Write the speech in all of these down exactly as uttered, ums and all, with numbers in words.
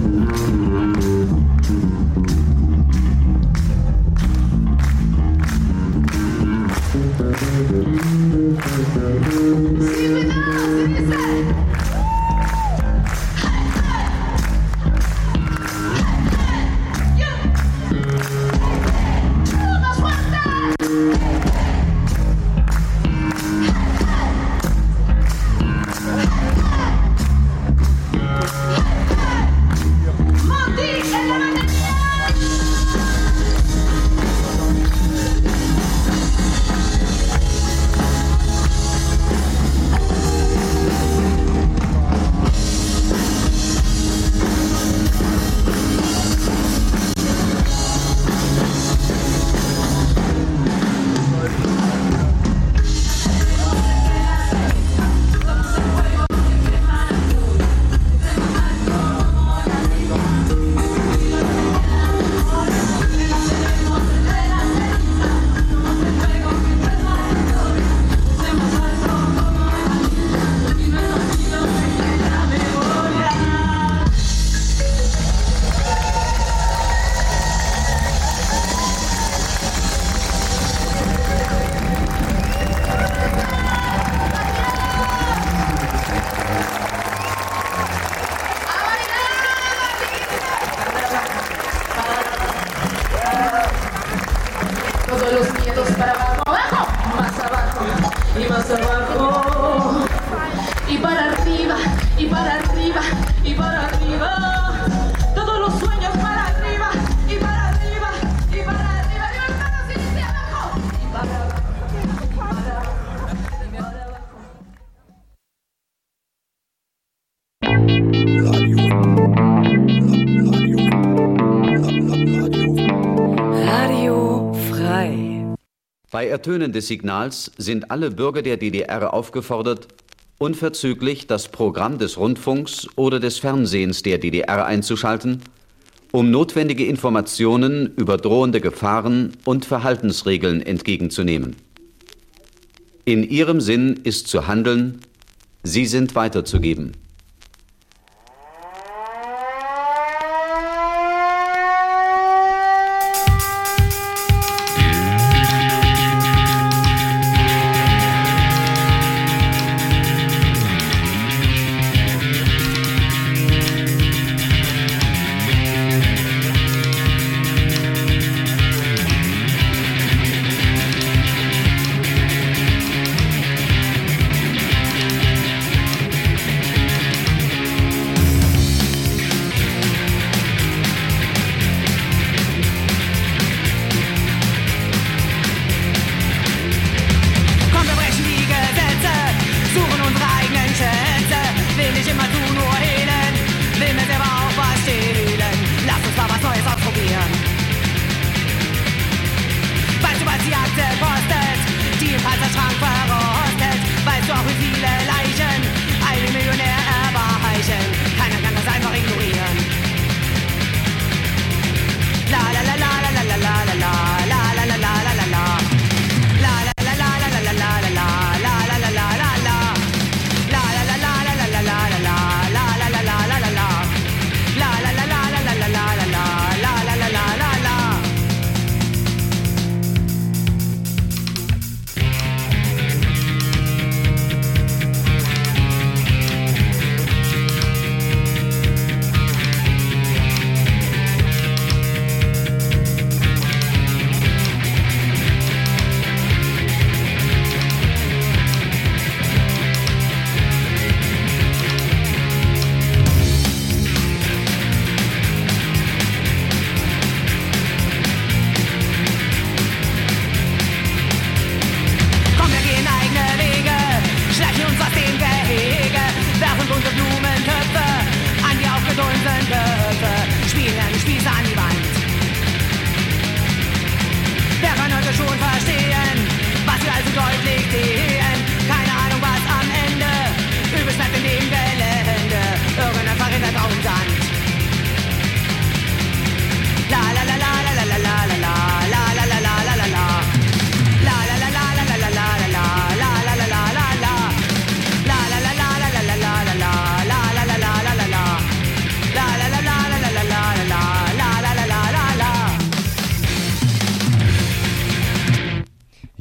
Bei Ertönen des Signals sind alle Bürger der D D R aufgefordert, unverzüglich das Programm des Rundfunks oder des Fernsehens der D D R einzuschalten, um notwendige Informationen über drohende Gefahren und Verhaltensregeln entgegenzunehmen. In ihrem Sinn ist zu handeln, sie sind weiterzugeben.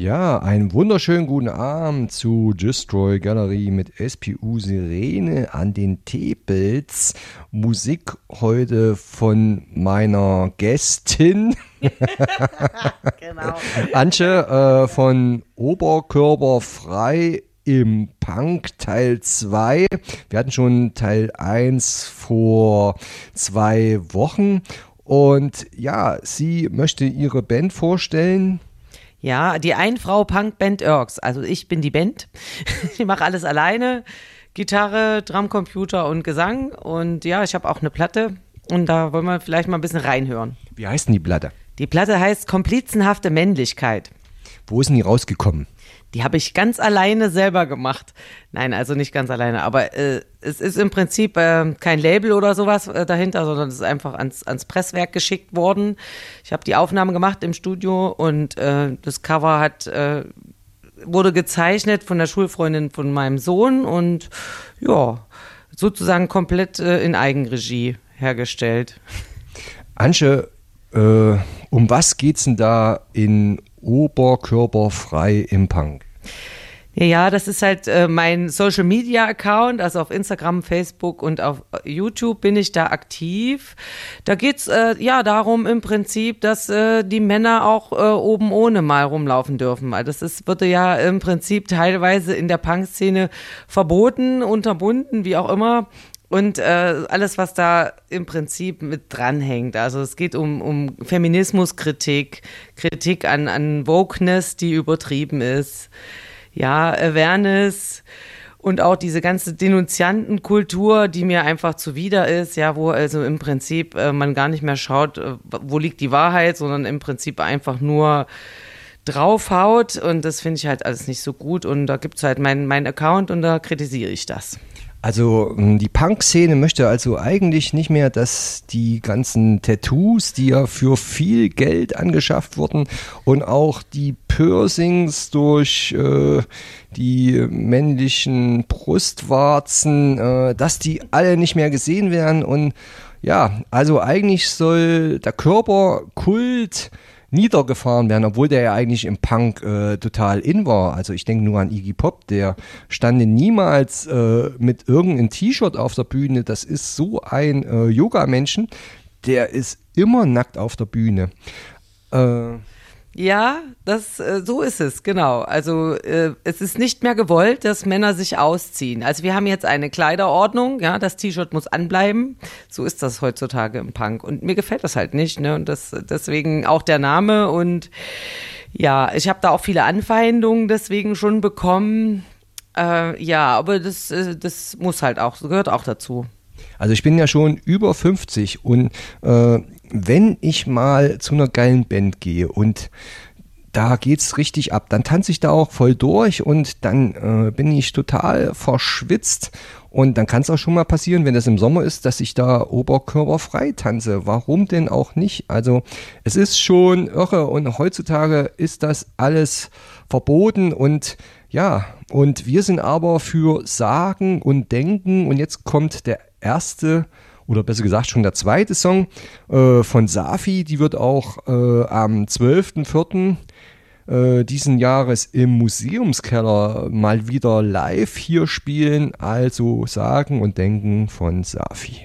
Ja, einen wunderschönen guten Abend zu Destroy Gallery mit S P U Sirene an den Teepels. Musik heute von meiner Gästin. Genau. Antje äh, von Oberkörperfrei im Punk Teil zwei. Wir hatten schon Teil eins vor zwei Wochen. Und ja, sie möchte ihre Band vorstellen. Ja, die Ein-Frau-Punk-Band Irks. Also ich bin die Band. Ich mache alles alleine. Gitarre, Drumcomputer und Gesang. Und ja, ich habe auch eine Platte. Und da wollen wir vielleicht mal ein bisschen reinhören. Wie heißt denn die Platte? Die Platte heißt Komplizenhafte Männlichkeit. Wo ist denn die rausgekommen? Die habe ich ganz alleine selber gemacht. Nein, also nicht ganz alleine, aber äh, es ist im Prinzip äh, kein Label oder sowas äh, dahinter, sondern es ist einfach ans, ans Presswerk geschickt worden. Ich habe die Aufnahme gemacht im Studio und äh, das Cover hat, äh, wurde gezeichnet von der Schulfreundin von meinem Sohn und ja, sozusagen komplett äh, in Eigenregie hergestellt. Antje, äh, um was geht's denn da in Oberkörperfrei im Punk? Ja, das ist halt äh, mein Social Media Account, also auf Instagram, Facebook und auf YouTube bin ich da aktiv. Da geht's äh, ja darum im Prinzip, dass äh, die Männer auch äh, oben ohne mal rumlaufen dürfen. Also das ist, wurde ja im Prinzip teilweise in der Punk-Szene verboten, unterbunden, wie auch immer. Und äh, alles, was da im Prinzip mit dranhängt. Also es geht um, um Feminismuskritik, Kritik an, an Wokeness, die übertrieben ist. Ja, Awareness und auch diese ganze Denunziantenkultur, die mir einfach zuwider ist, ja, wo also im Prinzip äh, man gar nicht mehr schaut, äh, wo liegt die Wahrheit, sondern im Prinzip einfach nur draufhaut. Und das finde ich halt alles nicht so gut. Und da gibt es halt meinen mein Account und da kritisiere ich das. Also die Punk-Szene möchte also eigentlich nicht mehr, dass die ganzen Tattoos, die ja für viel Geld angeschafft wurden und auch die Piercings durch äh, die männlichen Brustwarzen, äh, dass die alle nicht mehr gesehen werden. Und ja, also eigentlich soll der Körperkult niedergefahren werden, obwohl der ja eigentlich im Punk äh, total in war. Also ich denke nur an Iggy Pop, der stand niemals äh, mit irgendeinem T-Shirt auf der Bühne. Das ist so ein äh, Yoga-Menschen, der ist immer nackt auf der Bühne. Äh, Ja, das, äh, so ist es, genau. Also äh, es ist nicht mehr gewollt, dass Männer sich ausziehen. Also wir haben jetzt eine Kleiderordnung, ja, das T-Shirt muss anbleiben. So ist das heutzutage im Punk. Und mir gefällt das halt nicht, ne? Und das, deswegen auch der Name. Und ja, ich habe da auch viele Anfeindungen deswegen schon bekommen. Äh, ja, aber das, äh, das muss halt auch, gehört auch dazu. Also ich bin ja schon über fünfzig und äh, wenn ich mal zu einer geilen Band gehe und da geht's richtig ab, dann tanze ich da auch voll durch und dann äh, bin ich total verschwitzt und dann kann es auch schon mal passieren, wenn das im Sommer ist, dass ich da oberkörperfrei tanze. Warum denn auch nicht? Also es ist schon irre und heutzutage ist das alles verboten und ja, und wir sind aber für Sagen und Denken und jetzt kommt der erste oder besser gesagt schon der zweite Song äh, von Safi, die wird auch äh, am zwölften vierten äh, diesen Jahres im Museumskeller mal wieder live hier spielen, also Sagen und Denken von Safi.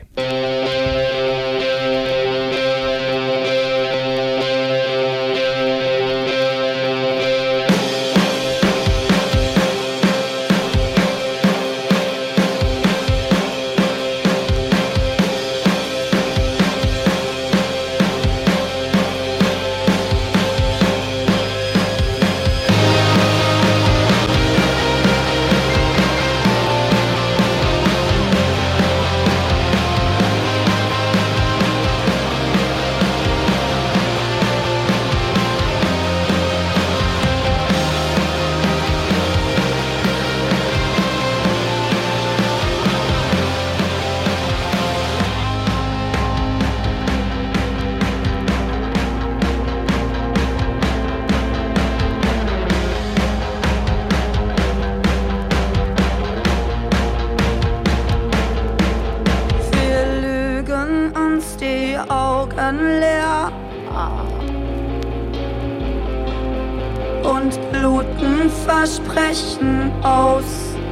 Augen leer. und luten Versprechen aus.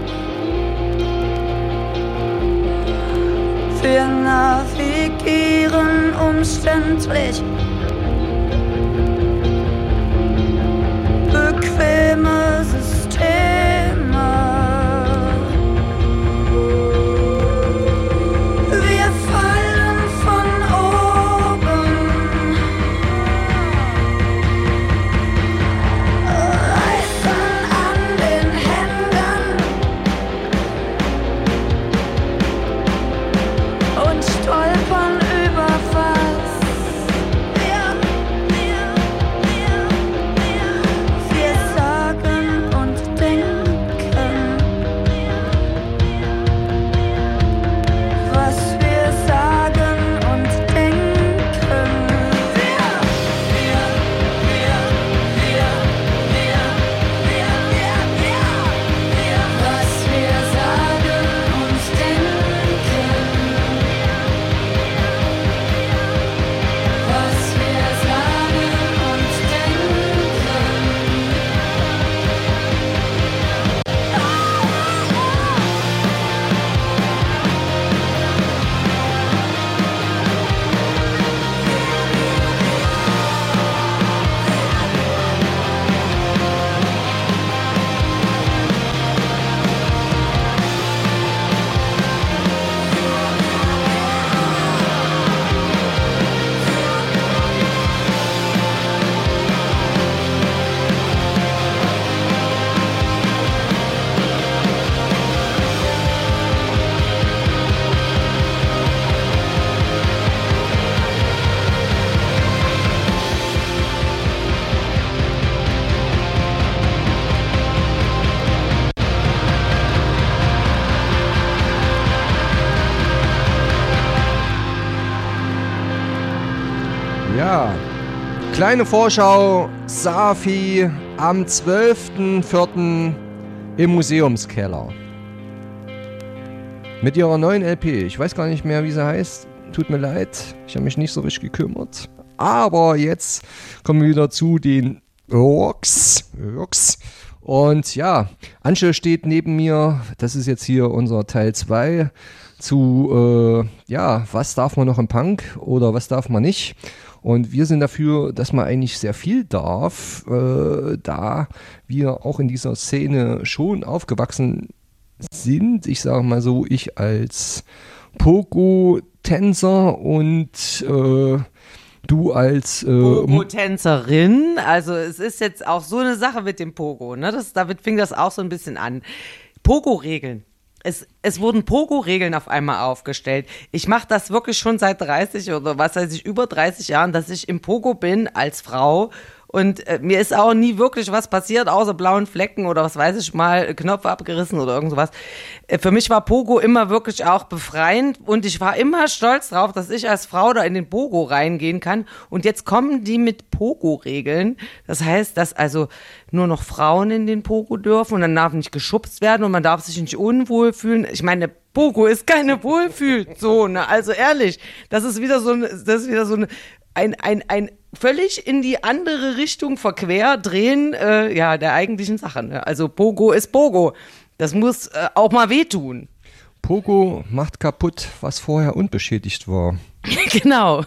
Wir navigieren umständlich bequeme Systeme. Wir fallen von oben, reißen an den Händen und stolpern über was. Wir, wir, wir, wir, wir sagen und denken, was wir sagen und denken. Wir, wir, wir, wir, wir, wir, wir, wir, wir, was wir sagen und denken. Was wir sagen und Ja, kleine Vorschau, Safi am zwölften vierten im Museumskeller. Mit ihrer neuen L P. Ich weiß gar nicht mehr, wie sie heißt. Tut mir leid, ich habe mich nicht so richtig gekümmert. Aber jetzt kommen wir wieder zu den Orks. Orks. Und ja, Antje steht neben mir. Das ist jetzt hier unser Teil zwei zu, äh, ja, was darf man noch im Punk oder was darf man nicht. Und wir sind dafür, dass man eigentlich sehr viel darf, äh, da wir auch in dieser Szene schon aufgewachsen sind. Ich sage mal so, ich als Pogo-Tänzer und äh, du als äh, Pogo-Tänzerin. Also es ist jetzt auch so eine Sache mit dem Pogo, ne? Das, damit fing das auch so ein bisschen an. Pogo-Regeln. Es, es wurden Pogo-Regeln auf einmal aufgestellt. Ich mache das wirklich schon seit dreißig oder was weiß ich, über dreißig Jahren, dass ich im Pogo bin als Frau. Und äh, mir ist auch nie wirklich was passiert, außer blauen Flecken oder was weiß ich mal, Knopf abgerissen oder irgend sowas. Äh, für mich war Pogo immer wirklich auch befreiend und ich war immer stolz drauf, dass ich als Frau da in den Pogo reingehen kann. Und jetzt kommen die mit Pogo-Regeln. Das heißt, dass also nur noch Frauen in den Pogo dürfen und dann darf nicht geschubst werden und man darf sich nicht unwohl fühlen. Ich meine, Pogo ist keine Wohlfühlzone. Also ehrlich, das ist wieder so eine, das ist wieder so eine, ein, ein, ein völlig in die andere Richtung verquer drehen, äh, ja, der eigentlichen Sache. Ne? Also Pogo ist Pogo. Das muss äh, auch mal wehtun. Pogo macht kaputt, was vorher unbeschädigt war. Genau.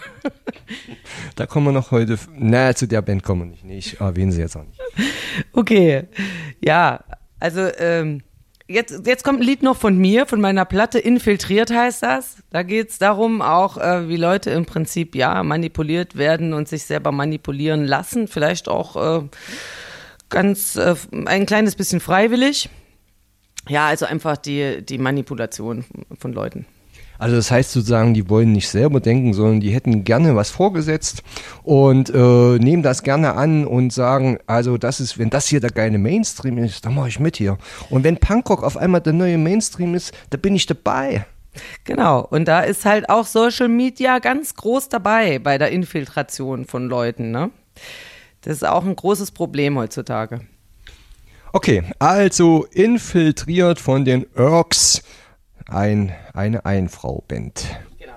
Da kommen wir noch heute, na, zu der Band kommen wir nicht. Nee, ich erwähne sie jetzt auch nicht. Okay, ja, also ähm, Jetzt, jetzt kommt ein Lied noch von mir, von meiner Platte, Infiltriert heißt das. Da geht es darum auch, äh, wie Leute im Prinzip, ja, manipuliert werden und sich selber manipulieren lassen. Vielleicht auch äh, ganz, äh, ein kleines bisschen freiwillig. Ja, also einfach die, die Manipulation von Leuten. Also das heißt sozusagen, die wollen nicht selber denken, sondern die hätten gerne was vorgesetzt und äh, nehmen das gerne an und sagen, also das ist, wenn das hier der geile Mainstream ist, dann mache ich mit hier. Und wenn Punkrock auf einmal der neue Mainstream ist, da bin ich dabei. Genau, und da ist halt auch Social Media ganz groß dabei bei der Infiltration von Leuten, ne? Das ist auch ein großes Problem heutzutage. Okay, also infiltriert von den Orks. Ein, eine Einfrau-Band. Genau.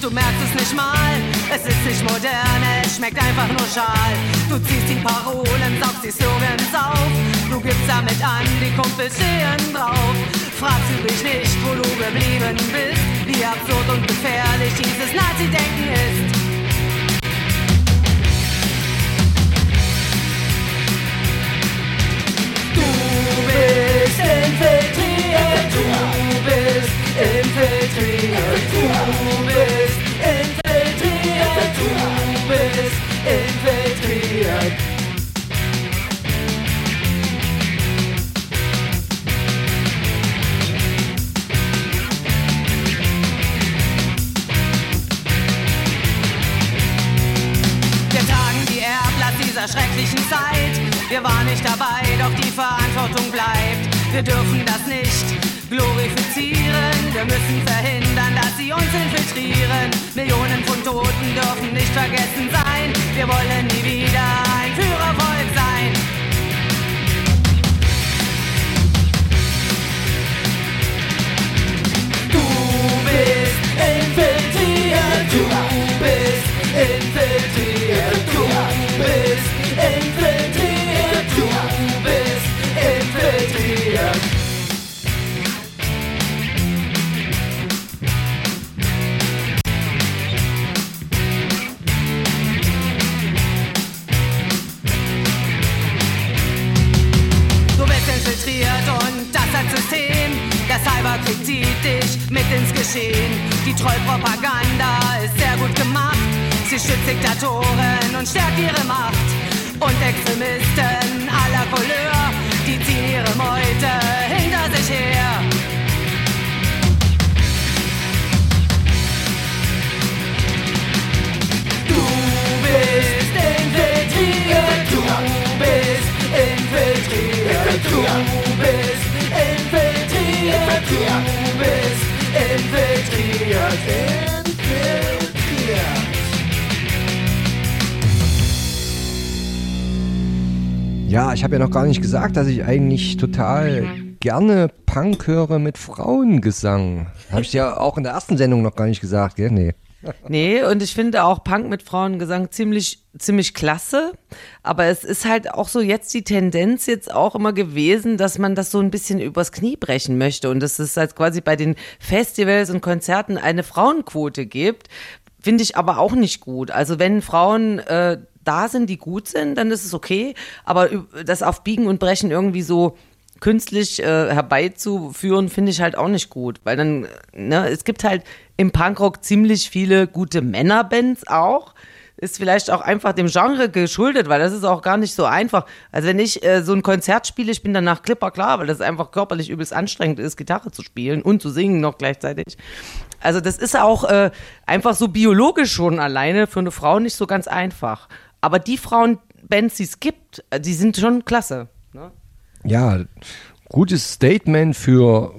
und du merkst es nicht mal. Es ist nicht modern, es schmeckt einfach nur schal. Du ziehst die Parolen, saugst die Slogans auf. Du gibst damit an, die Kumpels stehen drauf. Fragst du dich nicht, wo du geblieben bist, wie absurd und gefährlich dieses Nazi-Denken ist. Du bist infiltriert, du bist infiltriert, du bist infiltriert, du bist infiltriert. Wir tragen die Erblast dieser schrecklichen Zeit. Wir waren nicht dabei, doch die Verantwortung bleibt. Wir dürfen das nicht glorifizieren. Wir müssen verhindern, dass sie uns infiltrieren. Millionen von Toten dürfen nicht vergessen sein. Wir wollen nie wieder ein Führervolk sein. Du bist infiltriert, du bist infiltriert, du bist infiltriert, du bist infiltriert. Du bist infiltriert und das als System. Der Cyberkrieg zieht dich mit ins Geschehen. Die Trollpropaganda ist sehr gut gemacht. Sie stützt Diktatoren und stärkt ihre Macht. Und Extremisten aller Couleur, die ziehen ihre Meute hinter sich her. Du bist infiltriert, du bist infiltriert, du bist infiltriert, du bist infiltriert, infiltriert. Ja, ich habe ja noch gar nicht gesagt, dass ich eigentlich total gerne Punk höre mit Frauengesang. Habe ich ja auch in der ersten Sendung noch gar nicht gesagt, gell? Nee. Nee, und ich finde auch Punk mit Frauengesang ziemlich, ziemlich klasse. Aber es ist halt auch so jetzt die Tendenz jetzt auch immer gewesen, dass man das so ein bisschen übers Knie brechen möchte. Und dass es halt quasi bei den Festivals und Konzerten eine Frauenquote gibt, finde ich aber auch nicht gut. Also wenn Frauen äh, da sind, die gut sind, dann ist es okay. Aber das auf Biegen und Brechen irgendwie so künstlich äh, herbeizuführen, finde ich halt auch nicht gut. Weil dann, ne, es gibt halt im Punkrock ziemlich viele gute Männerbands auch. Ist vielleicht auch einfach dem Genre geschuldet, weil das ist auch gar nicht so einfach. Also wenn ich äh, so ein Konzert spiele, ich bin danach klipper klar, weil das einfach körperlich übelst anstrengend ist, Gitarre zu spielen und zu singen noch gleichzeitig. Also das ist auch äh, einfach so biologisch schon alleine für eine Frau nicht so ganz einfach. Aber die Frauenbands, die es gibt, die sind schon klasse. Ne? Ja, gutes Statement für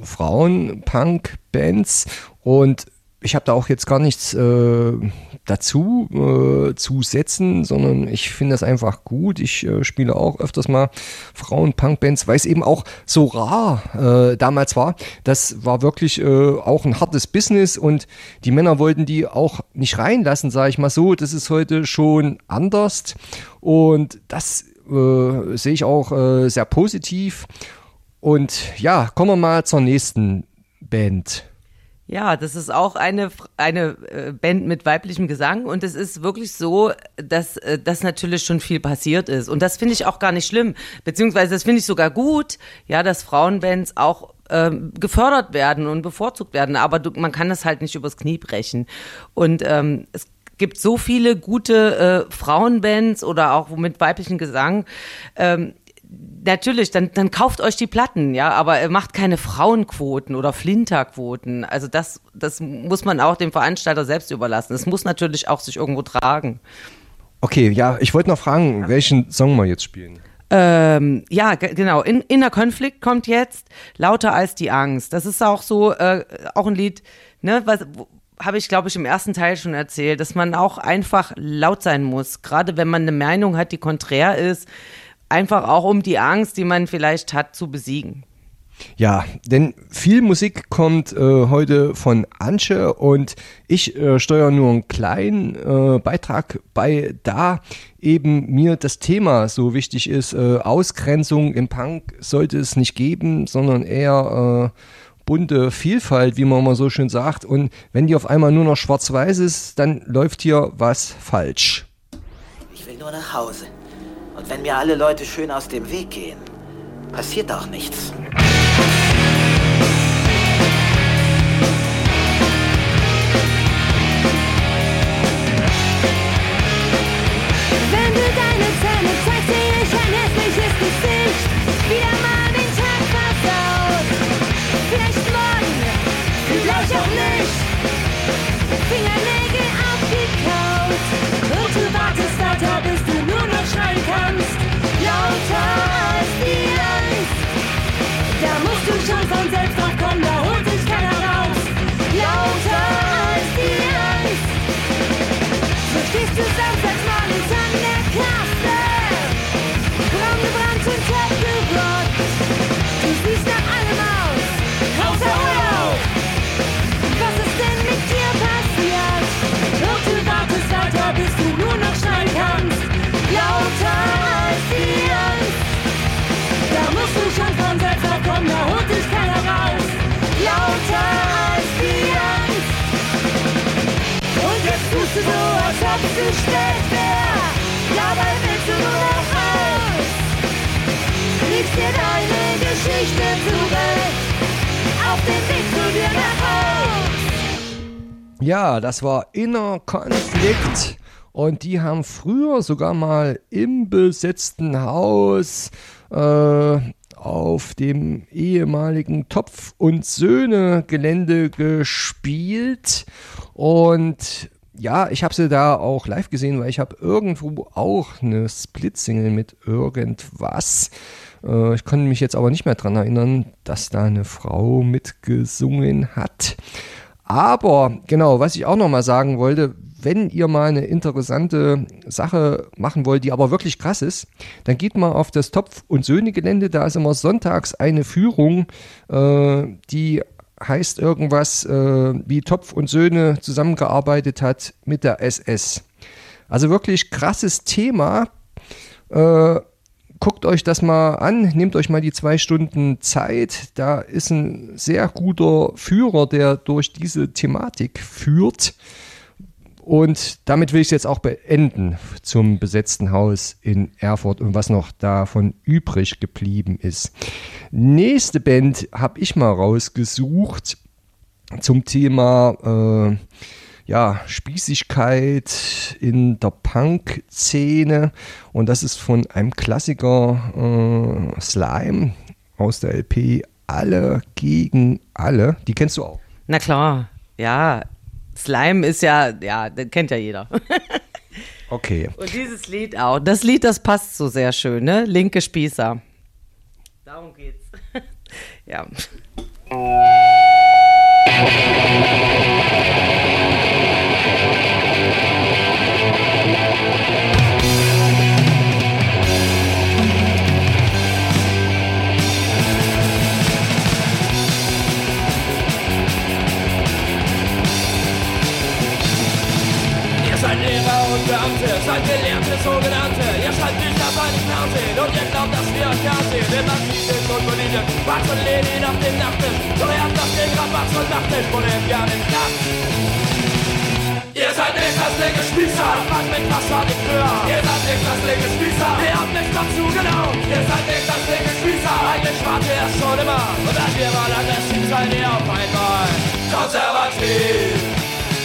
Frauen-Punk-Bands und ich habe da auch jetzt gar nichts äh, dazu äh, zu setzen, sondern ich finde das einfach gut. Ich äh, spiele auch öfters mal Frauen-Punk-Bands, weil es eben auch so rar äh, damals war. Das war wirklich äh, auch ein hartes Business und die Männer wollten die auch nicht reinlassen, sage ich mal so. Das ist heute schon anders und das äh, sehe ich auch äh, sehr positiv. Und ja, kommen wir mal zur nächsten Band. Ja, das ist auch eine, eine Band mit weiblichem Gesang und es ist wirklich so, dass das natürlich schon viel passiert ist und das finde ich auch gar nicht schlimm, beziehungsweise das finde ich sogar gut, ja, dass Frauenbands auch ähm, gefördert werden und bevorzugt werden, aber du, man kann das halt nicht übers Knie brechen und ähm, es gibt so viele gute äh, Frauenbands oder auch mit weiblichem Gesang, ähm, natürlich, dann, dann kauft euch die Platten, ja, aber macht keine Frauenquoten oder Flinterquoten. Also das, das muss man auch dem Veranstalter selbst überlassen. Es muss natürlich auch sich irgendwo tragen. Okay, ja, ich wollte noch fragen, welchen Song wir jetzt spielen. Ähm, ja, g- genau. In, Inner Konflikt kommt jetzt, Lauter als die Angst. Das ist auch so, äh, auch ein Lied, ne, was habe ich, glaube ich, im ersten Teil schon erzählt, dass man auch einfach laut sein muss, gerade wenn man eine Meinung hat, die konträr ist, einfach auch um die Angst, die man vielleicht hat, zu besiegen. Ja, denn viel Musik kommt äh, heute von Antje und ich äh, steuere nur einen kleinen äh, Beitrag bei, da eben mir das Thema so wichtig ist. Äh, Ausgrenzung im Punk sollte es nicht geben, sondern eher äh, bunte Vielfalt, wie man mal so schön sagt. Und wenn die auf einmal nur noch schwarz-weiß ist, dann läuft hier was falsch. Ich will nur nach Hause. Und wenn mir alle Leute schön aus dem Weg gehen, passiert auch nichts. Wenn du deine Zähne zeigst, sehe ich ein hässliches Gesicht. Wieder mal den Tag versaut. Vielleicht morgen, vielleicht auch nicht. Fingernägel aufgekaut. Und du wartest lauter, bis du nur noch schreien kannst. Lauter als die Angst. Da musst du schon von selbst drauf kommen, da holt dich keiner raus. Lauter als die Angst. So stehst du samstags morgens an der Kasse. Braun gebrannt und abgerockt. Du siehst nach allem aus, außer Urlaub. Was ist denn mit dir passiert? Und du wartest lauter, bis du nur noch schreien kannst. Lauter als die Angst. Da musst du schon von selbst drauf kommen, da holt dich keiner raus. Lauter als die Angst. Und jetzt tust du so, als ob es zu spät wär. Dabei willst du nur noch raus. Liebst dir deine Geschichte zurecht. Auf dem Weg zu dir nach Haus. Ja, das war Inner Konflikt und die haben früher sogar mal im besetzten Haus äh, auf dem ehemaligen Topf- und Söhne-Gelände gespielt und ja, ich habe sie da auch live gesehen, weil ich habe irgendwo auch eine Split-Single mit irgendwas. Äh, ich konnte mich jetzt aber nicht mehr dran erinnern, dass da eine Frau mitgesungen hat. Aber genau, was ich auch noch mal sagen wollte, wenn ihr mal eine interessante Sache machen wollt, die aber wirklich krass ist, dann geht mal auf das Topf- und Söhne-Gelände. Da ist immer sonntags eine Führung, äh, die heißt irgendwas, äh, wie Topf und Söhne zusammengearbeitet hat mit der S S. Also wirklich krasses Thema. Äh, guckt euch das mal an, nehmt euch mal die zwei Stunden Zeit. Da ist ein sehr guter Führer, der durch diese Thematik führt. Und damit will ich es jetzt auch beenden zum besetzten Haus in Erfurt und was noch davon übrig geblieben ist. Nächste Band habe ich mal rausgesucht zum Thema äh, ja, Spießigkeit in der Punk-Szene. Und das ist von einem Klassiker äh, Slime aus der L P Alle gegen Alle. Die kennst du auch? Na klar, ja. Slime ist ja, ja, den kennt ja jeder. Okay. Und dieses Lied auch. Das Lied, das passt so sehr schön, ne? Linke Spießer. Darum geht's. Ja. Seid Lehrer und Beamte, seid Gelehrte, Sogenannte. Ihr schreibt Bücher bei den Fernsehen und ihr glaubt, dass wir euch gern sehen. Mit Marxisten und Politisch, Marx und Lenin auf dem Nachttisch. Doch ihr habt das den Rabatz und Nachttisch und nehmt gern den Knast. Ihr seid nicht das linke Spießer, fragt mit was war nicht früher. Ihr seid nicht das linke Spießer, ihr habt nichts dazu genau. Ihr seid nicht das linke Spießer, eigentlich wart ihr es schon immer. Und wenn wir mal aggressiv seid ihr auf einmal konservativ.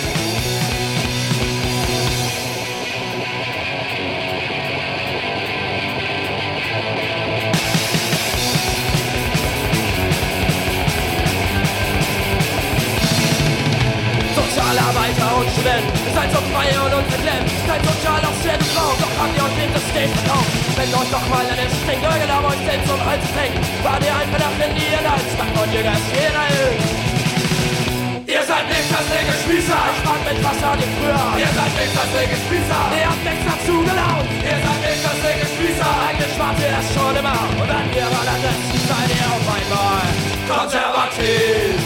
Sozialarbeiter und Studenten, ihr seid so frei und unverklemmt. Seid sozial auf selben Raum, doch habt ihr euch den System verkauft. Wenn euch doch mal eine String Leugel auf euch selbst um Hals hängt, wart ihr einfach nach den Nieren als Dank und ihr Geist jeder ist. Ihr seid nicht das linke Spießer, ich frag mit Wasser die früher. Ihr seid nicht das linke Spießer, ihr habt nichts dazu gelaunt. Ihr seid nicht das linke Spießer, eigentlich wart ihr es schon immer. Und wenn ihr mal das seid ihr auf einmal konservativ.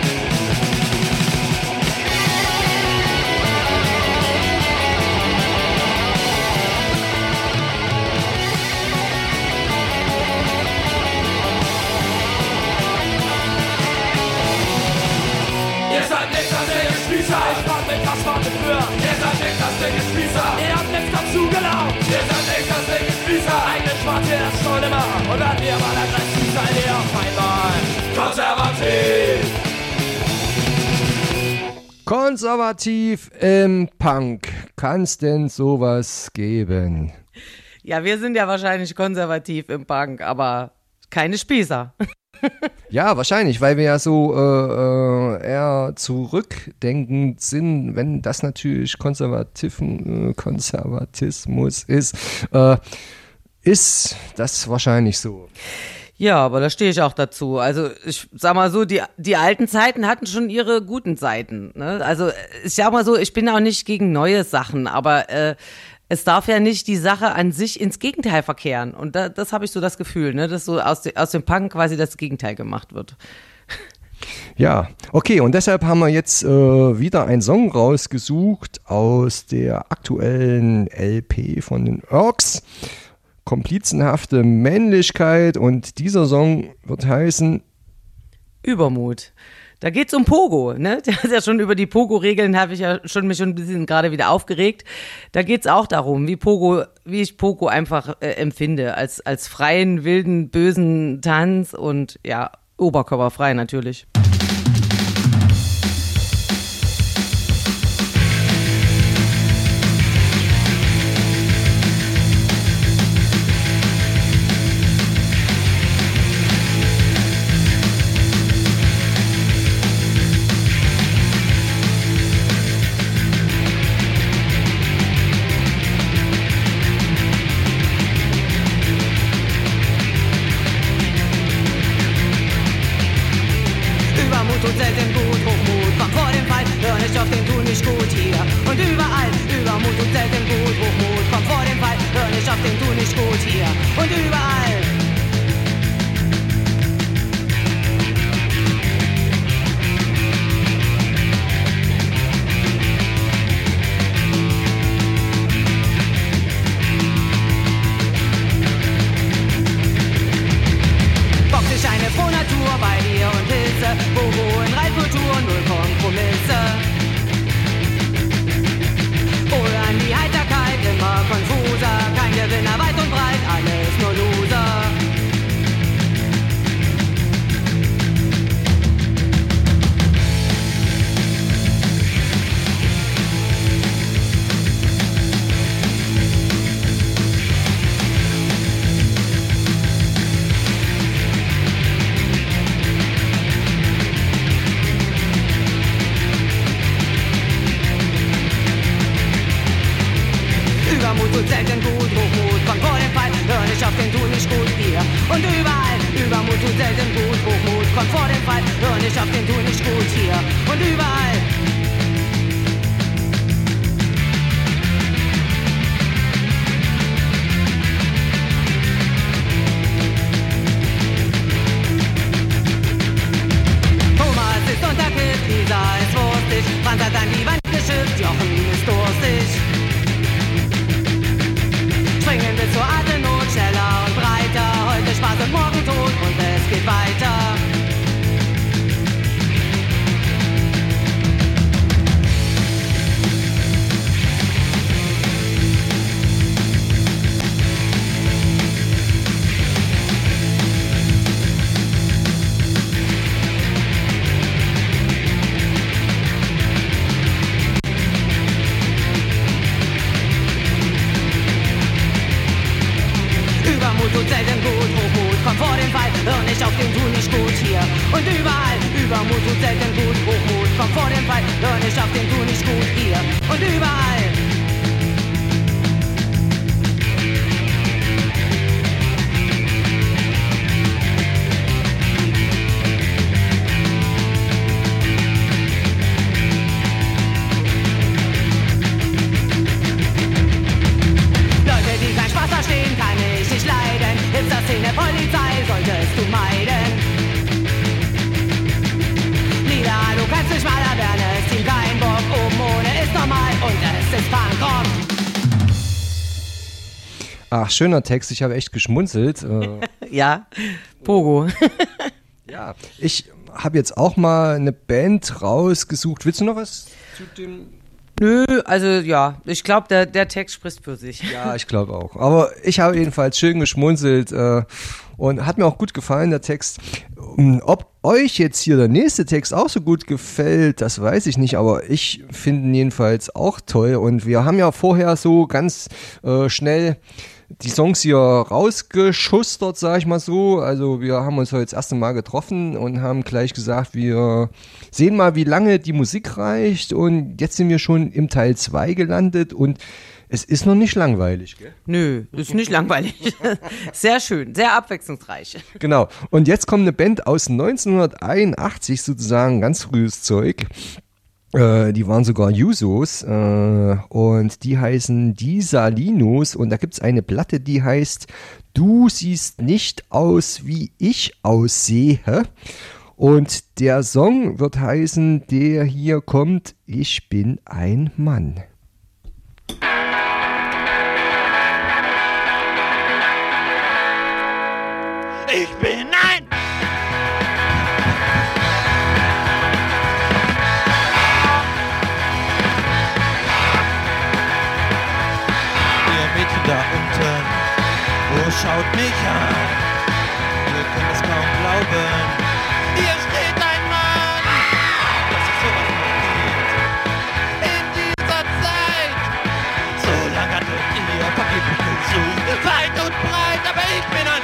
Ihr seid nicht das Ding Spießer, ich mach mit was von den Führern. Ihr seid nicht das Ding Spießer, ihr habt nichts dazu gelaunt. Ihr seid nicht das Ding Spießer, eigentlich wart ihr das schon immer. Und dann ihr mal aggressiv seid ihr auf einmal konservativ. Konservativ im Punk. Kann's denn sowas geben? Ja, wir sind ja wahrscheinlich konservativ im Punk, aber keine Spießer. Ja, wahrscheinlich, weil wir ja so äh, äh, eher zurückdenkend sind, wenn das natürlich Konservativ, äh, Konservatismus ist, äh, ist das wahrscheinlich so. Ja, aber da stehe ich auch dazu. Also ich sag mal so, die, die alten Zeiten hatten schon ihre guten Seiten. Ne? Also ich sag mal so, ich bin auch nicht gegen neue Sachen, aber äh, es darf ja nicht die Sache an sich ins Gegenteil verkehren. Und da, das habe ich so das Gefühl, ne, dass so aus, de, aus dem Punk quasi das Gegenteil gemacht wird. Ja, okay, und deshalb haben wir jetzt äh, wieder einen Song rausgesucht aus der aktuellen L P von den Urks. Komplizenhafte Männlichkeit, und dieser Song wird heißen Übermut. Da geht's um Pogo, ne? Der hat ja schon über die Pogo-Regeln, habe ich ja schon mich schon ein bisschen gerade wieder aufgeregt. Da geht's auch darum, wie Pogo, wie ich Pogo einfach äh, empfinde, als als freien, wilden, bösen Tanz und ja, oberkörperfrei natürlich. Polizei solltest du meiden. Ach, schöner Text, ich habe echt geschmunzelt. Äh, Ja, Pogo. ja, ich habe jetzt auch mal eine Band rausgesucht. Willst du noch was zu dem? Nö, also ja, ich glaube, der, der Text spricht für sich. Ja, ich glaube auch. Aber ich habe jedenfalls schön geschmunzelt äh, und hat mir auch gut gefallen, der Text. Ob euch jetzt hier der nächste Text auch so gut gefällt, das weiß ich nicht, aber ich finde ihn jedenfalls auch toll. Und wir haben ja vorher so ganz äh, schnell die Songs hier rausgeschustert, sag ich mal so. Also wir haben uns heute das erste Mal getroffen und haben gleich gesagt, wir sehen mal, wie lange die Musik reicht. Und jetzt sind wir schon im Teil zwei gelandet und es ist noch nicht langweilig, gell? Nö, ist nicht langweilig. Sehr schön, sehr abwechslungsreich. Genau. Und jetzt kommt eine Band aus neunzehnhunderteinundachtzig, sozusagen ganz frühes Zeug. Äh, die waren sogar Jusos äh, und die heißen Die Salinos und da gibt's eine Platte, die heißt Du siehst nicht aus, wie ich aussehe. Und der Song wird heißen, der hier kommt, Ich bin ein Mann. Ich bin ein Ihr Mädchen da unten, wo schaut mich an? Ihr könnt es kaum glauben. Hier steht ein Mann, das ist sowas passiert in dieser Zeit. So lange hattet ihr Papierbuch gesucht, weit und breit, aber ich bin ein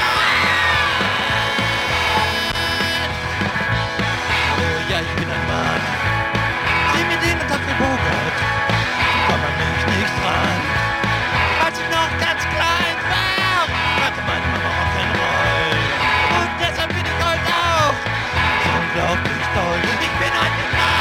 Ja, ich bin ein Mann. Sieh mir den und hat gebogert. Komm an mich nicht ran. Als ich noch ganz klein war, hatte meine Mama Rock'n'Roll. Und deshalb bin ich heute auch so unglaublich toll. Ich bin ein Mann.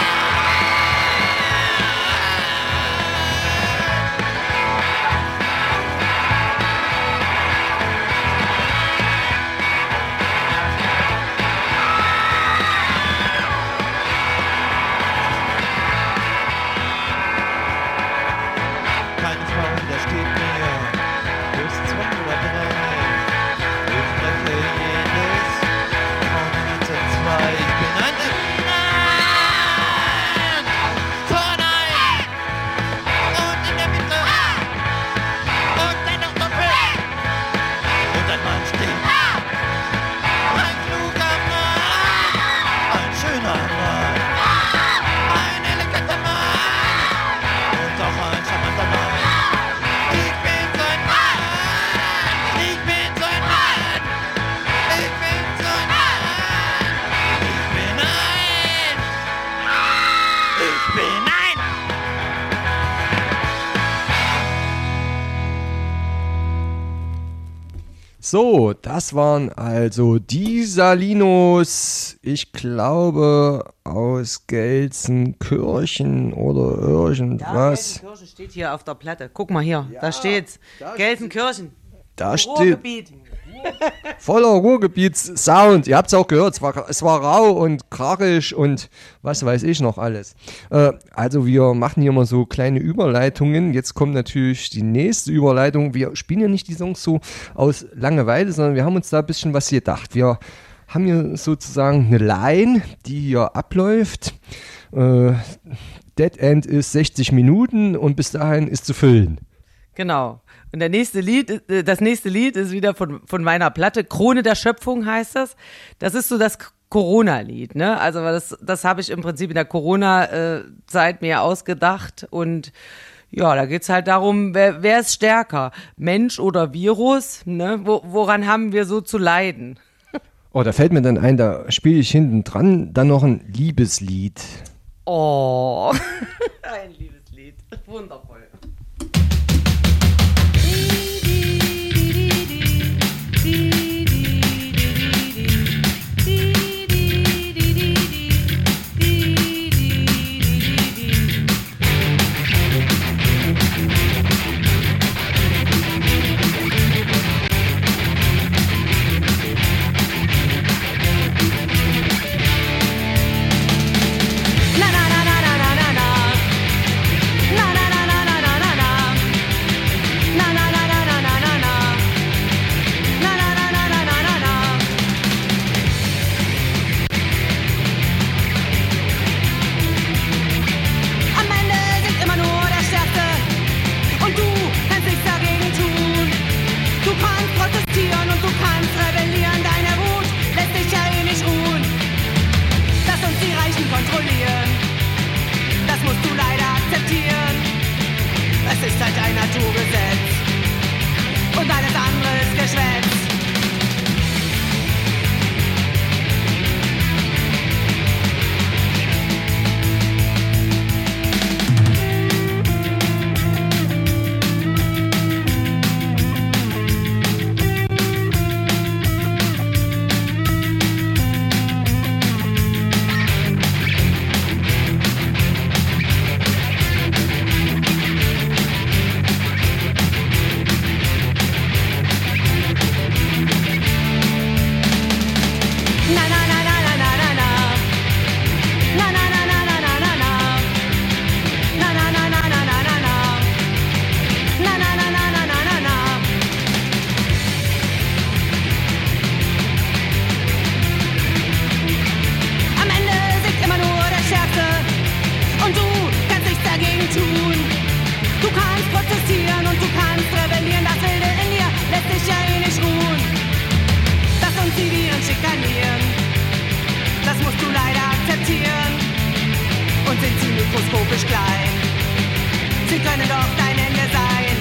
Keine Frau untersteht mir, höchstens zwei oder drei. Ich spreche jedes Frauen ganze zwei. Ich bin ein Mann, vorne ein und in der Mitte und dennoch doppelt. Und ein Mann steht, ein kluger Mann, ein schöner Mann, ein eleganter Mann und auch ein charmanter Mann. Ich bin so ein Mann, ich bin so ein Mann, ich bin so ein Mann, ich bin ein, ich bin ein. So, das waren also die Salinos, ich glaube aus Gelsenkirchen oder irgendwas. Gelsenkirchen steht hier auf der Platte. Guck mal hier, da steht's. Gelsenkirchen. Da steht Ruhrgebiet. voller Ruhrgebietssound. Ihr habt es auch gehört, es war, es war rau und krachig und was weiß ich noch alles. Äh, also wir machen hier mal so kleine Überleitungen. Jetzt kommt natürlich die nächste Überleitung. Wir spielen ja nicht die Songs so aus Langeweile, sondern wir haben uns da ein bisschen was gedacht. Wir haben hier sozusagen eine Line, die hier abläuft. Äh, Dead End ist sechzig Minuten und bis dahin ist zu füllen. Genau. Und der nächste Lied, äh, das nächste Lied ist wieder von, von meiner Platte. Krone der Schöpfung heißt das. Das ist so das Corona-Lied, ne? Also das, das habe ich im Prinzip in der Corona-Zeit mir ausgedacht. Und ja, da geht's halt darum, wer, wer ist stärker? Mensch oder Virus? Ne? Wo, woran haben wir so zu leiden? Oh, da fällt mir dann ein, da spiele ich hinten dran dann noch ein Liebeslied. Oh, ein Liebeslied. Wundervoll. Na na na na na na na na na na na na na Naturgesetz. Und alles andere ist Geschwätz. Mikroskopisch klein. Sie können doch dein Ende sein.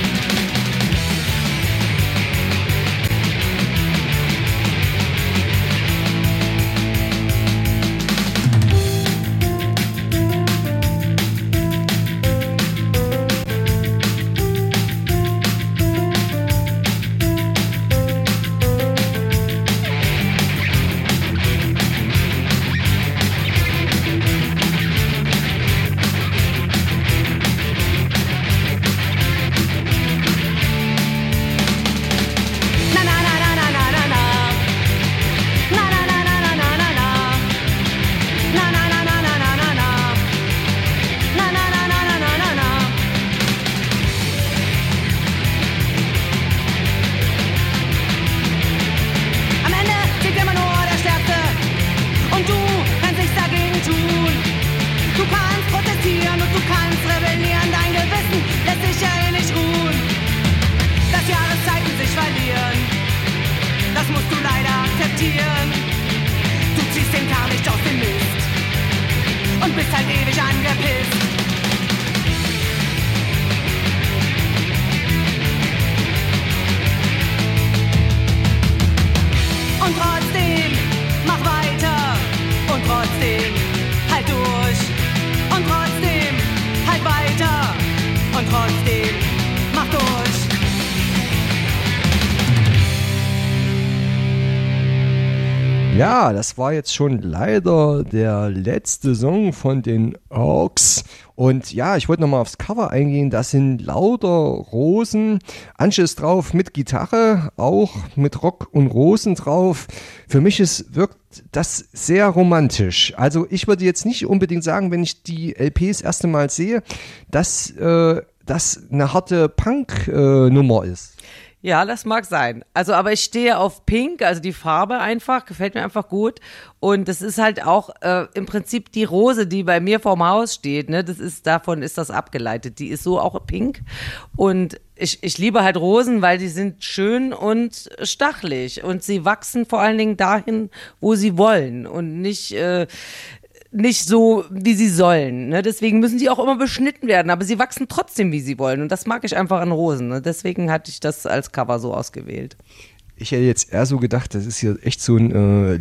Ja, das war jetzt schon leider der letzte Song von den Hawks. Und ja, ich wollte nochmal aufs Cover eingehen. Da sind lauter Rosen. Antje ist drauf mit Gitarre, auch mit Rock und Rosen drauf. Für mich ist, wirkt das sehr romantisch. Also ich würde jetzt nicht unbedingt sagen, wenn ich die L P das erste Mal sehe, dass äh, das eine harte Punk-Nummer äh, ist. Ja, das mag sein. Also, aber ich stehe auf Pink, also die Farbe einfach, gefällt mir einfach gut. Und das ist halt auch äh, im Prinzip die Rose, die bei mir vorm Haus steht, ne? Das ist, davon ist das abgeleitet. Die ist so auch pink. Und ich, ich liebe halt Rosen, weil die sind schön und stachelig. Und sie wachsen vor allen Dingen dahin, wo sie wollen. Und nicht, äh, nicht so, wie sie sollen. Ne? Deswegen müssen die auch immer beschnitten werden, aber sie wachsen trotzdem, wie sie wollen. Und das mag ich einfach an Rosen. Ne? Deswegen hatte ich das als Cover so ausgewählt. Ich hätte jetzt eher so gedacht, das ist hier echt so ein äh,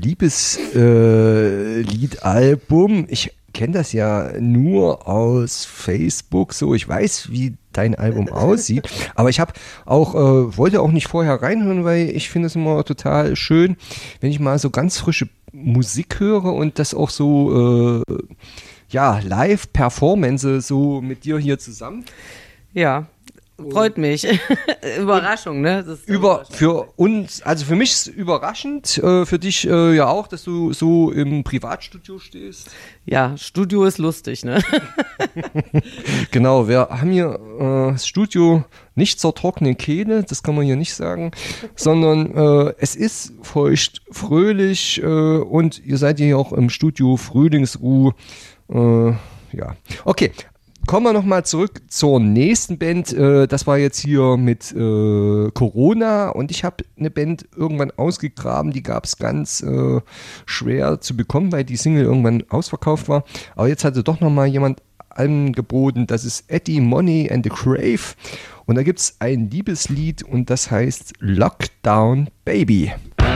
Liebesliedalbum. Äh, ich kenne das ja nur aus Facebook, so ich weiß, wie dein Album aussieht, aber ich habe auch äh, wollte auch nicht vorher reinhören, weil ich finde es immer total schön, wenn ich mal so ganz frische Musik höre und das auch so äh, ja live Performance so mit dir hier zusammen. Ja. Freut mich. Überraschung, ne? Das ist Über, für uns, also für mich ist es überraschend, äh, für dich äh, ja auch, dass du so im Privatstudio stehst. Ja, Studio ist lustig, ne? Genau, wir haben hier äh, das Studio nicht zur trockenen Kehle, das kann man hier nicht sagen, sondern äh, es ist feucht, fröhlich äh, und ihr seid hier auch im Studio Frühlingsruhe. Äh, ja, okay. Kommen wir nochmal zurück zur nächsten Band. Äh, das war jetzt hier mit äh, Corona und ich habe eine Band irgendwann ausgegraben, die gab es ganz äh, schwer zu bekommen, weil die Single irgendwann ausverkauft war. Aber jetzt hatte doch nochmal jemand angeboten. Das ist Eddie Money and the Crave. Und da gibt es ein Liebeslied und das heißt Lockdown Baby.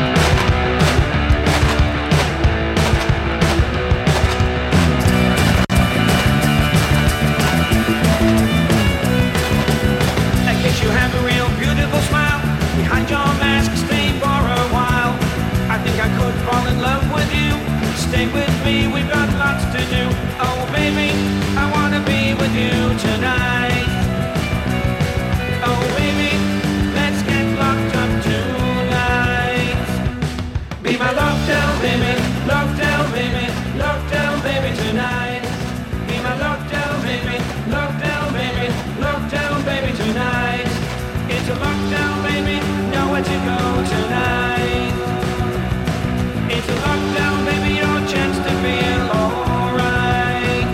You have a real beautiful smile behind your mask, stay for a while. I think I could fall in love with you. Stay with me, we've got lots to do. Oh baby, I wanna be with you tonight. Oh baby, let's get locked up tonight. Be my lockdown baby, lockdown baby, lockdown baby tonight. Be my lockdown baby, lockdown baby, lockdown baby tonight. It's a lockdown, baby, nowhere to go tonight. It's a lockdown, baby, your chance to feel alright.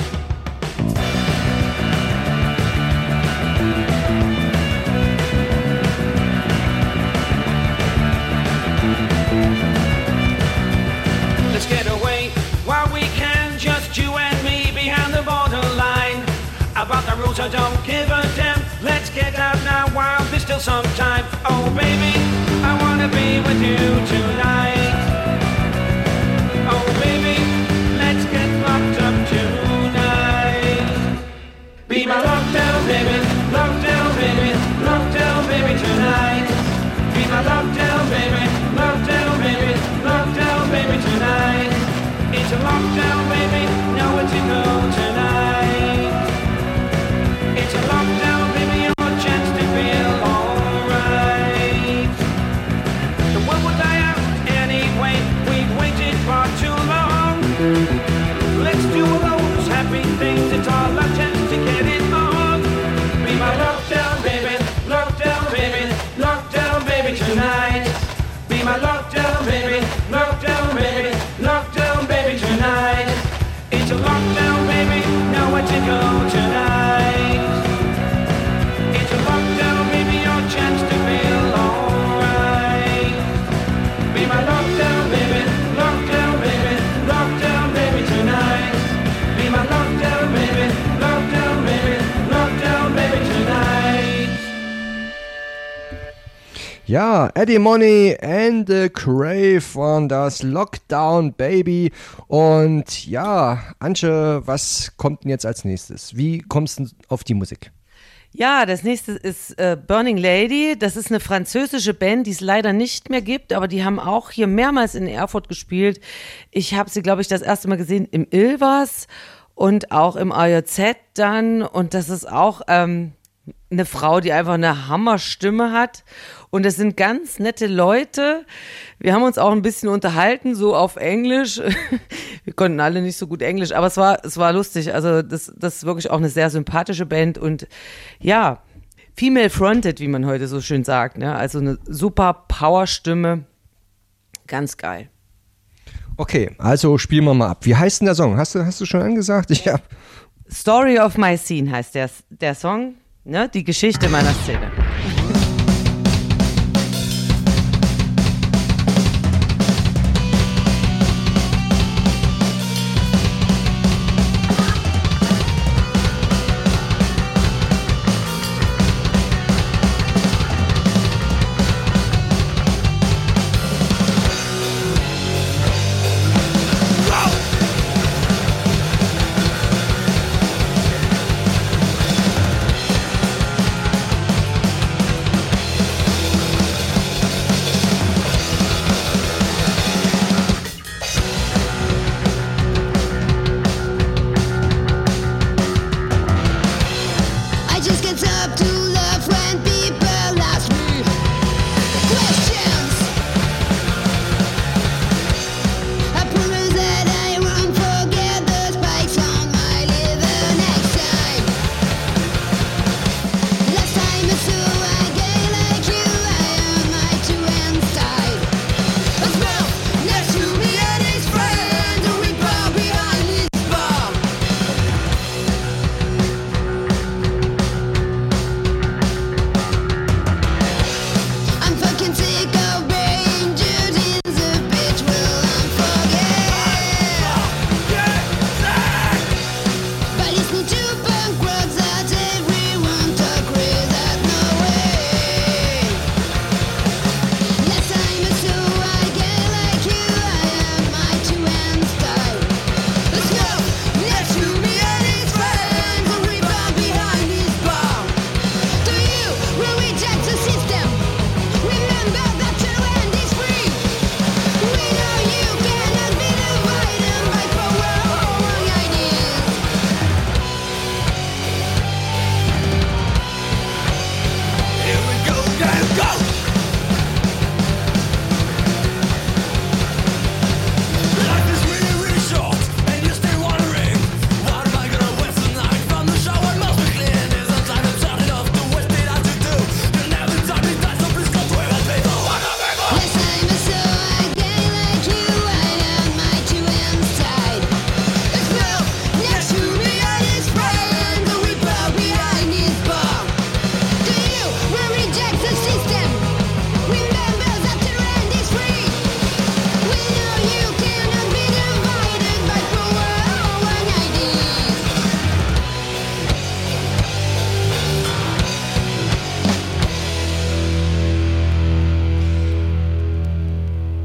Let's get away while we can, just you and me behind the borderline. About the rules I don't give a damn. Let's get out now while there's still some time. Oh baby, I wanna be with you tonight. Oh baby, let's get locked up tonight. Be my lockdown baby, lockdown baby, lockdown baby tonight. Be my lockdown baby, lockdown baby, lockdown baby tonight. It's a lockdown baby, nowhere to go tonight. It's a lockdown, baby, your chance to feel alright. The world will die out anyway, we've waited far too long. Let's do those happy things, it's all our chance to get it on. Be my lockdown, baby, lockdown, baby, lockdown, baby, tonight. Be my lockdown, baby, lockdown, baby, lockdown, baby, tonight. It's a lockdown, baby, nowhere to go tonight. It's a lockdown, baby, your chance to feel alright. Be my lockdown, baby, lockdown, baby, lockdown, baby, tonight. Be my lockdown, baby, lockdown, baby, lockdown, baby, tonight. Ja, Eddie Money and the Crave waren das, Lockdown Baby. Und ja, Antje, was kommt denn jetzt als nächstes? Wie kommst du auf die Musik? Ja, das nächste ist äh, Burning Lady. Das ist eine französische Band, die es leider nicht mehr gibt, aber die haben auch hier mehrmals in Erfurt gespielt. Ich habe sie, glaube ich, das erste Mal gesehen im Ilvers und auch im A J Z dann. Und das ist auch ähm, eine Frau, die einfach eine Hammerstimme hat. Und es sind ganz nette Leute. Wir haben uns auch ein bisschen unterhalten, so auf Englisch. Wir konnten alle nicht so gut Englisch, aber es war, es war lustig. Also das, das ist wirklich auch eine sehr sympathische Band und ja, female fronted, wie man heute so schön sagt. Ne? Also eine super Powerstimme. Ganz geil. Okay, also spielen wir mal ab. Wie heißt denn der Song? Hast du, hast du schon angesagt? Ich hab Story of My Scene heißt der, der Song. Ne? Die Geschichte meiner Szene. Go!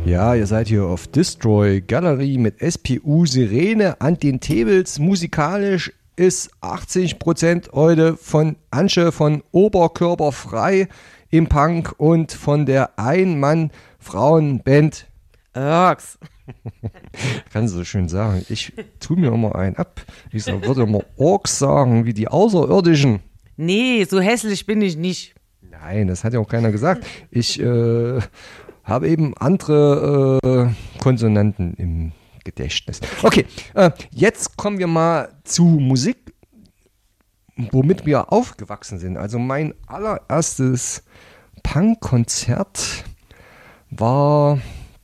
Ja, ihr seid hier auf Destroy Gallery mit S P U Sirene an den Tables. Musikalisch ist achtzig Prozent heute von Ansche von Oberkörperfrei im Punk und von der Ein-Mann-Frauen-Band Urks. Kannst du so schön sagen. Ich tue mir immer einen ab. Ich sag, würde immer Orks sagen, wie die Außerirdischen. Nee, so hässlich bin ich nicht. Nein, das hat ja auch keiner gesagt. Ich äh, habe eben andere äh, Konsonanten im Gedächtnis. Okay, äh, jetzt kommen wir mal zu Musik, womit wir aufgewachsen sind. Also mein allererstes Punk-Konzert war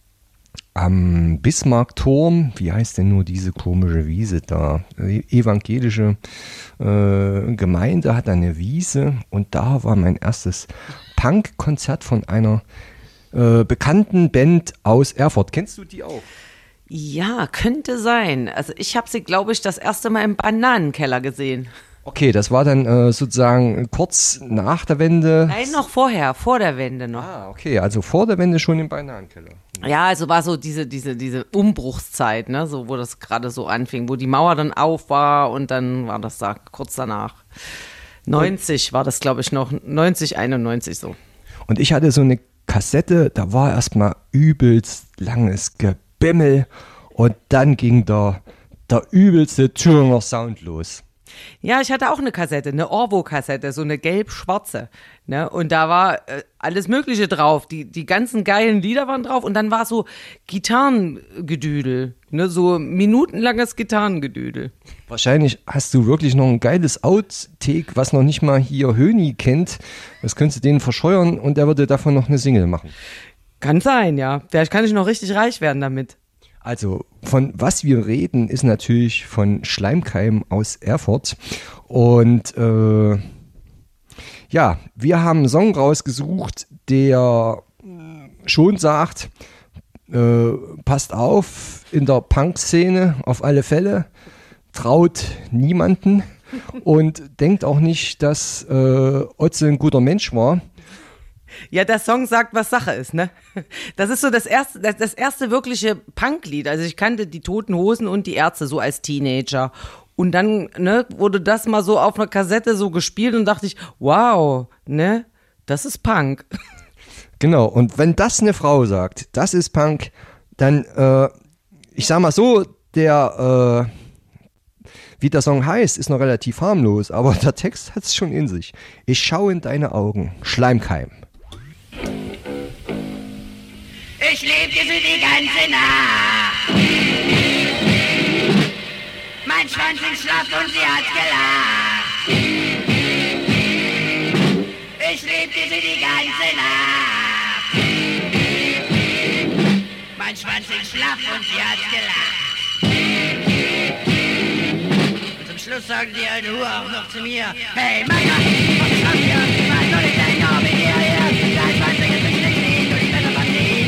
am Bismarckturm. Wie heißt denn nur diese komische Wiese da? Die evangelische äh, Gemeinde hat eine Wiese und da war mein erstes Punk-Konzert von einer äh, bekannten Band aus Erfurt. Kennst du die auch? Ja, könnte sein. Also ich habe sie, glaube ich, das erste Mal im Bananenkeller gesehen. Okay, das war dann äh, sozusagen kurz nach der Wende. Nein, noch vorher, vor der Wende noch. Ah, okay, also vor der Wende schon im Bananenkeller. Ja, also war so diese, diese, diese Umbruchszeit, ne, so wo das gerade so anfing, wo die Mauer dann auf war und dann war das da kurz danach. neunzig war das, glaube ich, noch, neunzig, einundneunzig so. Und ich hatte so eine Kassette, da war erstmal übelst langes Gebimmel und dann ging der, der übelste Thüringer Sound los. Ja, ich hatte auch eine Kassette, eine Orvo-Kassette, so eine gelb-schwarze. Ne? Und da war äh, alles Mögliche drauf. Die, die ganzen geilen Lieder waren drauf. Und dann war so Gitarrengedüdel. Ne? So minutenlanges Gitarrengedüdel. Wahrscheinlich hast du wirklich noch ein geiles Outtake, was noch nicht mal hier Höni kennt. Das könntest du denen verscheuern und der würde davon noch eine Single machen. Kann sein, ja. Vielleicht kann ich noch richtig reich werden damit. Also, von was wir reden, ist natürlich von Schleimkeim aus Erfurt. Und äh, ja, wir haben einen Song rausgesucht, der schon sagt, äh, passt auf, in der Punk-Szene auf alle Fälle, traut niemanden und denkt auch nicht, dass äh, Otze ein guter Mensch war. Ja, der Song sagt, was Sache ist, ne? Das ist so das erste, das, das erste wirkliche Punklied. Also ich kannte die Toten Hosen und die Ärzte so als Teenager. Und dann, ne, wurde das mal so auf einer Kassette so gespielt und dachte ich, wow, ne, das ist Punk. Genau, und wenn das eine Frau sagt, das ist Punk, dann, äh, ich sag mal so, der, äh, wie der Song heißt, ist noch relativ harmlos, aber der Text hat es schon in sich. Ich schaue in deine Augen, Schleimkeim. Ich lieb dir für die ganze Nacht. Mein Schwanz ist schlaff und sie hat gelacht. Ich lieb dir für die ganze Nacht. Mein Schwanz ist schlaff und sie hat gelacht. Und zum Schluss sagen die eine Uhr auch noch zu mir: Hey Meier, komm schon hier, was soll ich denn noch mit dir hier? Dein Schwanz ist nicht stehen, du die Männer verdienen.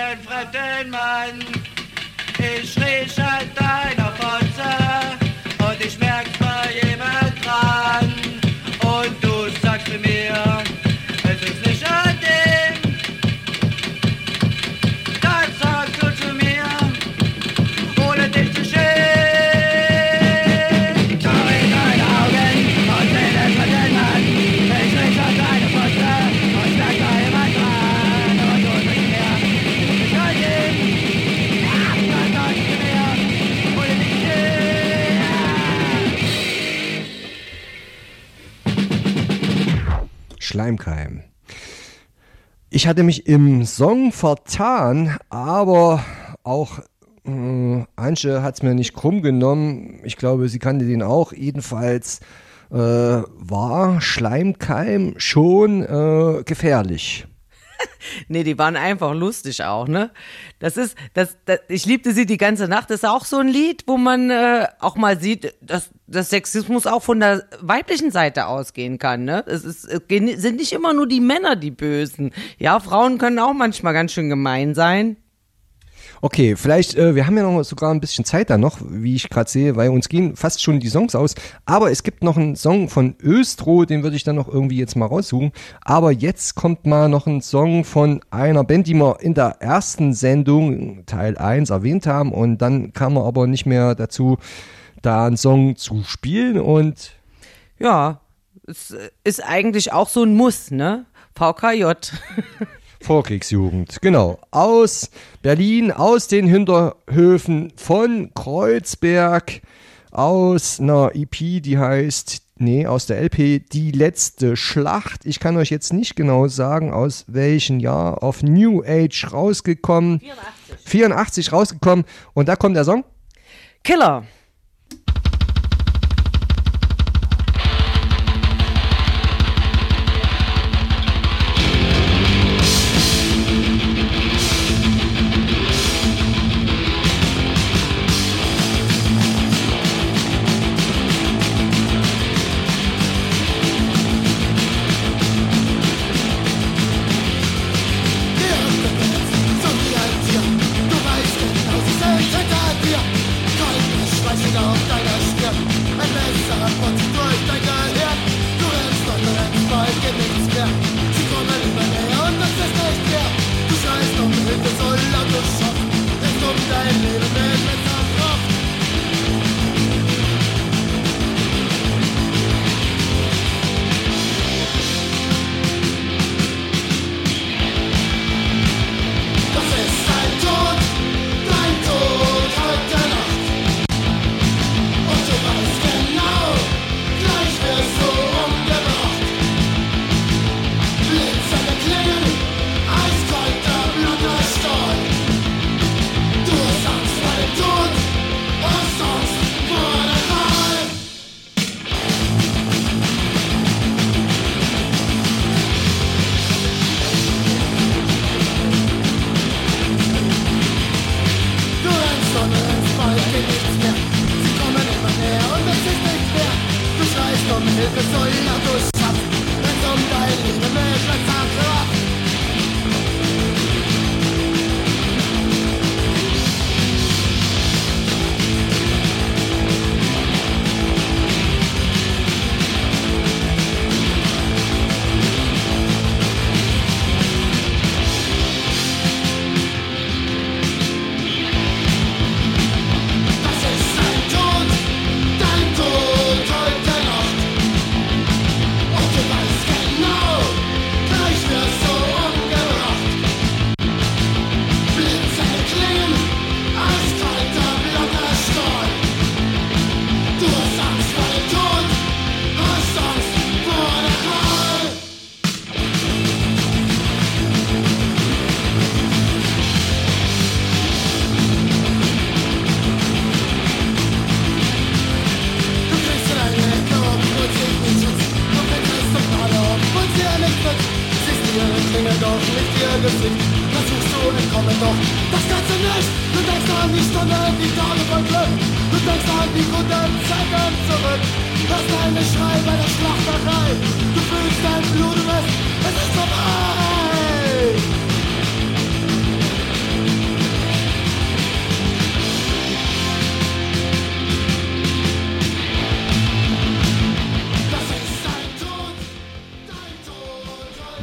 einen fremden Mann. Ich riech an deiner Fotze und ich merk's bei jemand dran. Und du sagst mir, es ist nicht an dem. Dann sagst du zu mir, ohne dich zu stehen. Schau in deine Augen und seh den fremden Mann. Ich riech an deiner Fotze und merk's bei jemand dran. Und du sagst mir, es ist nicht an dem. Dann sagst du mir, ohne dich zu Schleimkeim. Ich hatte mich im Song vertan, aber auch äh, Antje hat es mir nicht krumm genommen. Ich glaube, sie kannte den auch. Jedenfalls äh, war Schleimkeim schon äh, gefährlich. Nee, die waren einfach lustig auch, ne? Das ist, das, das ich liebte sie die ganze Nacht. Das ist auch so ein Lied, wo man äh, auch mal sieht, dass dass Sexismus auch von der weiblichen Seite ausgehen kann, ne? Es ist, es sind nicht immer nur die Männer die Bösen. Ja, Frauen können auch manchmal ganz schön gemein sein. Okay, vielleicht, äh, wir haben ja noch sogar ein bisschen Zeit da noch, wie ich gerade sehe, weil uns gehen fast schon die Songs aus. Aber es gibt noch einen Song von Östro, den würde ich dann noch irgendwie jetzt mal raussuchen. Aber jetzt kommt mal noch ein Song von einer Band, die wir in der ersten Sendung, Teil eins, erwähnt haben. Und dann kam man aber nicht mehr dazu, da einen Song zu spielen. Und ja, es ist eigentlich auch so ein Muss, ne? V K J. Vorkriegsjugend, genau. Aus Berlin, aus den Hinterhöfen von Kreuzberg, aus einer E P, die heißt, nee, aus der L P, Die letzte Schlacht. Ich kann euch jetzt nicht genau sagen, aus welchem Jahr, auf New Age rausgekommen. vierundachtzig. vierundachtzig rausgekommen. Und da kommt der Song. Killer.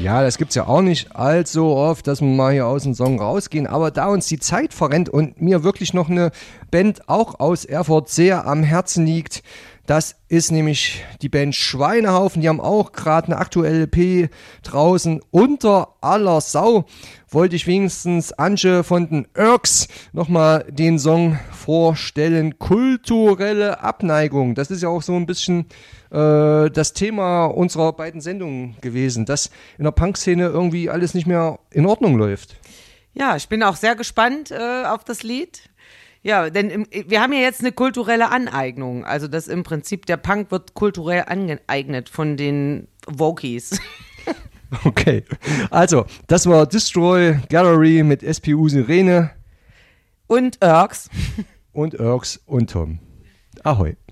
Ja, das gibt's ja auch nicht allzu oft, dass wir mal hier aus dem Song rausgehen. Aber da uns die Zeit verrennt und mir wirklich noch eine Band auch aus Erfurt sehr am Herzen liegt, das ist nämlich die Band Schweinehaufen. Die haben auch gerade eine aktuelle L P draußen. Unter aller Sau wollte ich wenigstens Antje von den Irks nochmal den Song vorstellen. Kulturelle Abneigung. Das ist ja auch so ein bisschen äh, das Thema unserer beiden Sendungen gewesen, dass in der Punkszene irgendwie alles nicht mehr in Ordnung läuft. Ja, ich bin auch sehr gespannt äh, auf das Lied. Ja, denn im, wir haben ja jetzt eine kulturelle Aneignung. Also das im Prinzip, der Punk wird kulturell angeeignet von den Wokies. Okay, also das war Destroy Gallery mit S P U Sirene. Und Irks. Und Irks und Tom. Ahoi.